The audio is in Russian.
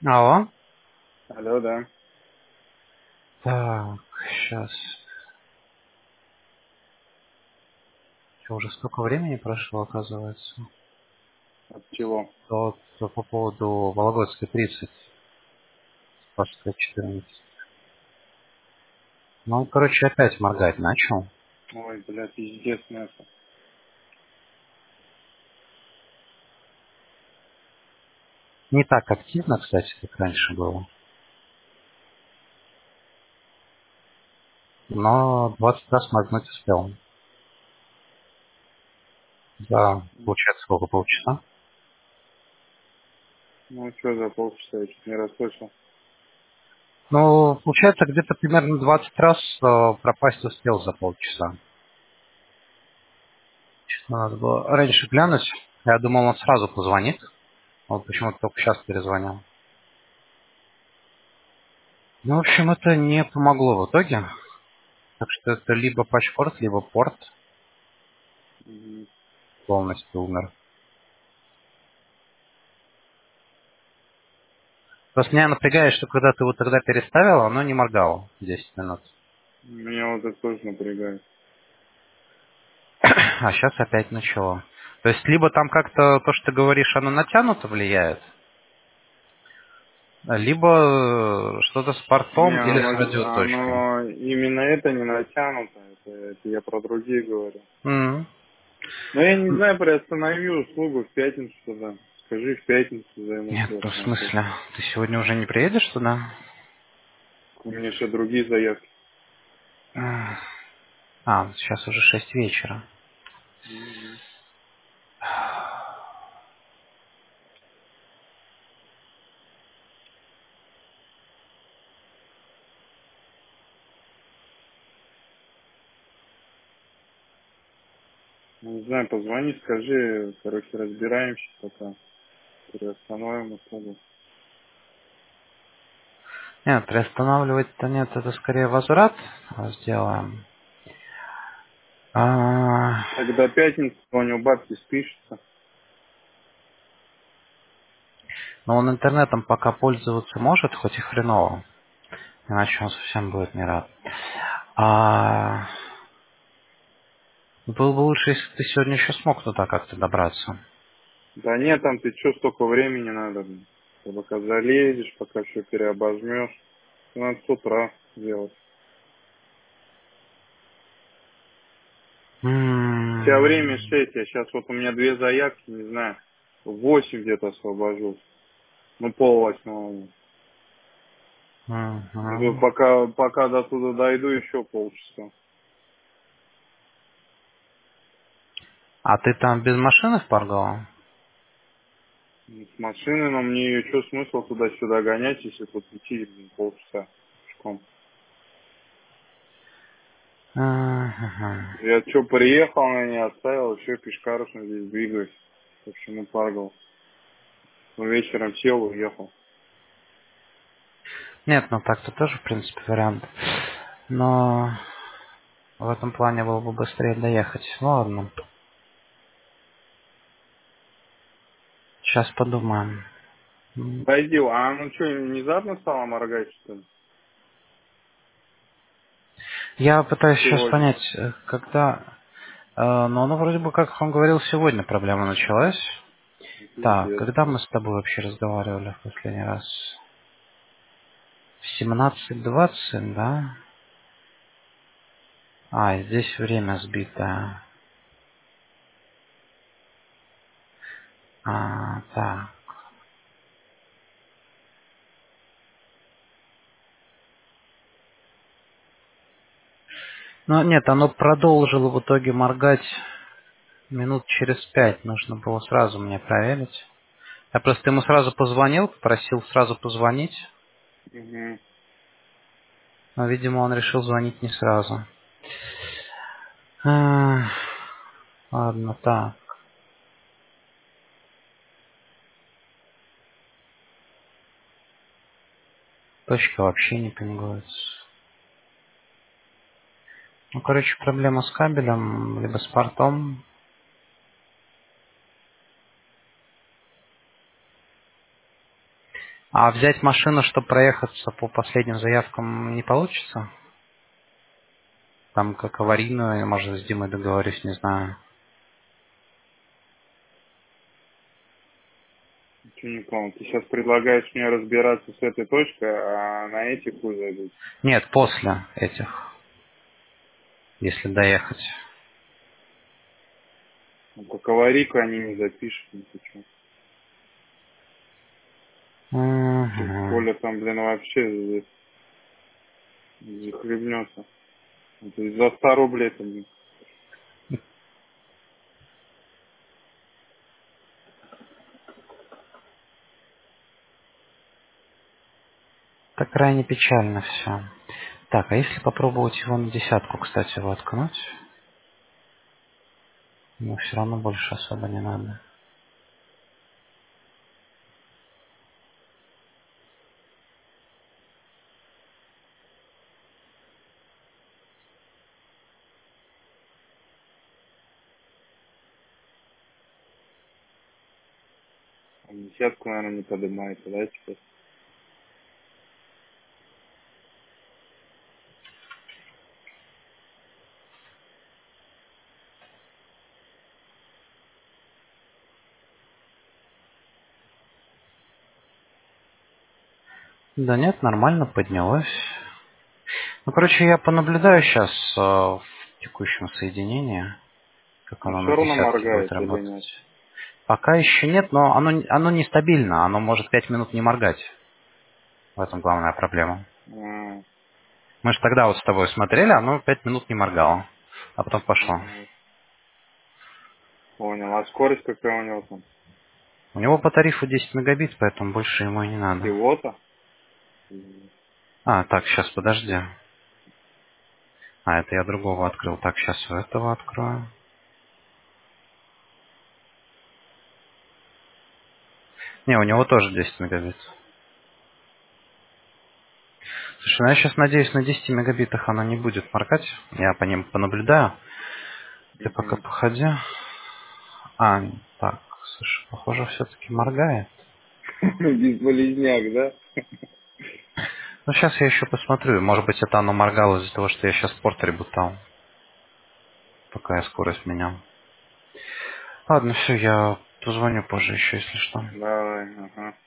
Алло. Алло, да. Так, сейчас. Уже столько времени прошло, оказывается. От чего? Вот по поводу Вологодской 30, Спасская 14. Ну, он, короче, опять моргать начал. Ой, блядь, пиздец мясо. Не так активно, кстати, как раньше было. Но 20 раз моргнуть успел. За, получается, сколько, полчаса? Ну, что за полчаса, я чуть не расслышал. Ну, получается, где-то примерно 20 раз пропасть успел за полчаса. Надо было раньше глянуть. Я думал, он сразу позвонит. Вот почему-то только сейчас перезвонил. Ну, в общем, это не помогло в итоге. Так что это либо пачпорт, либо порт Мгм. полностью умер. Просто меня напрягает, что когда ты его тогда переставил, оно не моргало 10 минут. Меня вот это тоже напрягает. А сейчас опять начало. То есть, либо там как-то то, что ты говоришь, оно натянуто влияет, либо что-то с портом Не, или с оно, радиоточкой. оно именно это не натянуто. Это я про другие говорю. М. Но я не знаю, приостанови услугу в пятницу тогда. Скажи, в пятницу займусь Нет, ну в восстановкой. смысле, ты сегодня уже не приедешь туда? У меня еще другие заявки. Сейчас уже 6 вечера. Мгм. Ну, не знаю, позвони, скажи, короче, разбираемся пока. Приостановим услугу. Нет, приостанавливать-то нет, это скорее возврат сделаем. А, Тогда пятница, у него бабки спишется. но он интернетом пока пользоваться может, хоть и хреново. Иначе он совсем будет не рад. А, было бы лучше, если ты сегодня еще смог туда как-то добраться. Да нет, там ты что, столько времени надо, блин. Ты пока залезешь, пока все переобожмешь. Надо с утра делать. У тебя время М, 6, я сейчас вот у меня две заявки, не знаю, в 8 где-то освобожусь. Ну, пол-восьмого. Ну, мгм. пока до туда дойду, еще полчаса. А ты там без машины в Паргово? Ну, с машины, но мне ее что смысл туда-сюда гонять, если тут идти полчаса пешком. Ага. Я что, приехал, она не оставил, еще пешкарушно здесь двигаюсь. Почему паргал? Ну, вечером сел, уехал. Нет, ну так-то тоже, в принципе, вариант. Но в этом плане было бы быстрее доехать. Ну ладно, сейчас подумаем. Дойди, а ну что, внезапно стала моргать, что ли? Я пытаюсь сейчас Сегодня. понять, когда... но оно вроде бы, как он говорил, сегодня проблема началась. Так, Пиздец, когда блядь. мы с тобой вообще разговаривали в последний раз? В 17:20, да? И здесь время сбито. Так. Ну, нет, оно продолжило в итоге моргать минут через 5. Нужно было сразу мне проверить. Я просто ему сразу позвонил, попросил сразу позвонить. Угу. Но, видимо, он решил звонить не сразу. А, Ладно, так. Точка вообще не пингуется. Ну, короче, проблема с кабелем, либо с портом. А взять машину, чтобы проехаться по последним заявкам, не получится? Там как аварийную, я, может, с Димой договорюсь, не знаю. Ничего не понял. Ты сейчас предлагаешь мне разбираться с этой точкой, а на эти хуй зайдут. Нет, после этих, если доехать. Ну, как аварийку они не запишут, ну ты чё. Мгм. Коля там, блин, вообще захлебнется. Это из-за 100 рублей там. Блин. Это крайне печально все. Так, а если попробовать его на десятку, кстати, воткнуть? Ему все равно больше особо не надо. Там десятку, наверное, не поднимается, да, теперь? Да нет, нормально поднялось. Ну, короче, я понаблюдаю сейчас в текущем соединении, как Но оно все на равно десятке будет моргает или нет? работать. Пока еще нет, но оно нестабильно. Оно может 5 минут не моргать. В этом главная проблема. А, Мы же тогда вот с тобой смотрели, оно 5 минут не моргало. А потом пошло. ага. Понял. А скорость какая у него там? У него по тарифу 10 мегабит, поэтому больше ему и не надо. Всего-то? А, так, сейчас, подожди. А, это я другого открыл. Так, сейчас у этого открою. Не, у него тоже 10 мегабит. Слушай, ну я сейчас надеюсь, на 10 мегабитах она не будет моргать. Я по ним понаблюдаю. Ты пока Угу. походи. А, так, слушай, похоже, все-таки моргает. Бесполезняк, да? Ну, сейчас я еще посмотрю. Может быть, это оно моргало из-за того, что я сейчас порт ребутал, пока я скорость менял. Ладно, все, я позвоню позже еще, если что. Давай, ага.